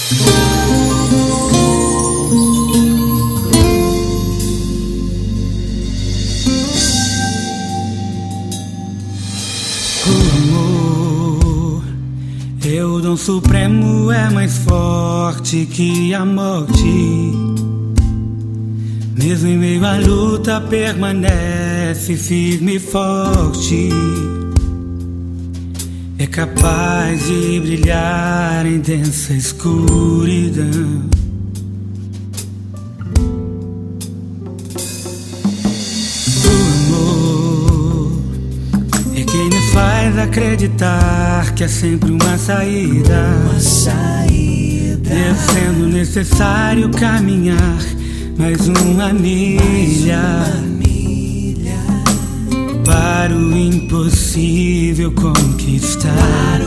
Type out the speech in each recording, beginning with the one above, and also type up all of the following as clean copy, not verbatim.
O dom supremo é mais forte que a morte. Mesmo em meio à luta permanece firme e forte. É capaz de brilhar em densa escuridão. Faz acreditar que é sempre uma saída. Mesmo sendo necessário caminhar mais uma milha para o impossível conquistar.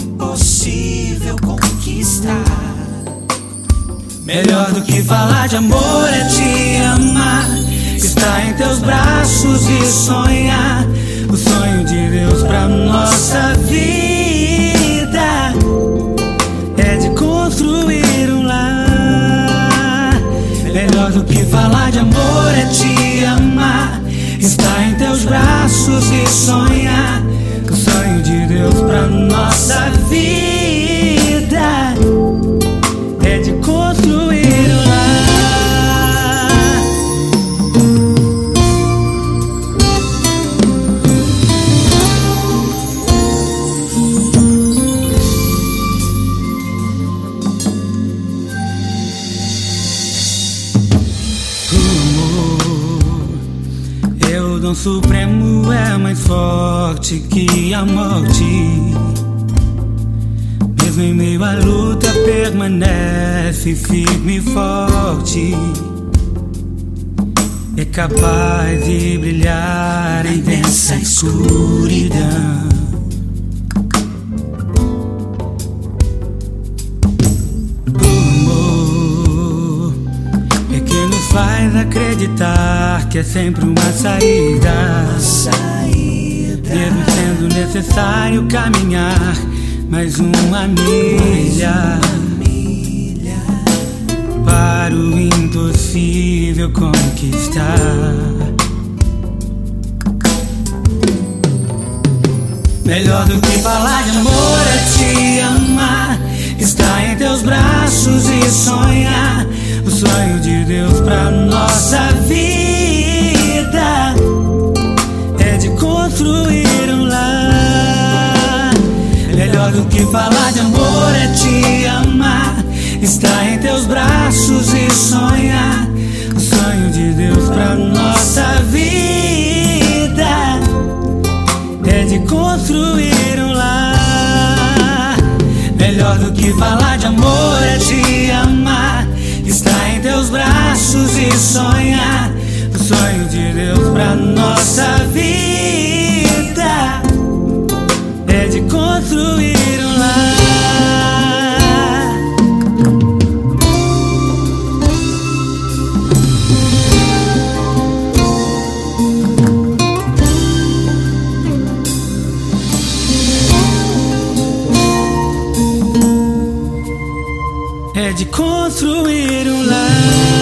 Melhor do que falar de amor é te amar. Estar em teus braços e sonhar o sonho de Deus pra nossa vida. É de construir um lar. Melhor do que falar de amor é te amar. Estar em teus braços e sonhar o sonho de Deus pra nossa vida. É de construir um lar. O dom supremo é mais forte que a morte. Mesmo em meio à luta permanece firme e forte. É capaz de brilhar em densa escuridão. Faz acreditar que é sempre uma saída. Mesmo sendo necessário caminhar mais uma milha para o impossível conquistar. Melhor do que falar de amor é te amar. Estar em teus braços e sonhar o sonho de Deus pra nossa vida. É de construir um lar. Melhor do que falar de amor é te amar. Estar em teus braços e sonhar o sonho de Deus pra nossa vida. É de construir um lar. Melhor do que falar de amor é te amar. Estar em teus braços e sonhar o sonho de Deus pra nossa vida. É de construir um lar. É de construir um lar.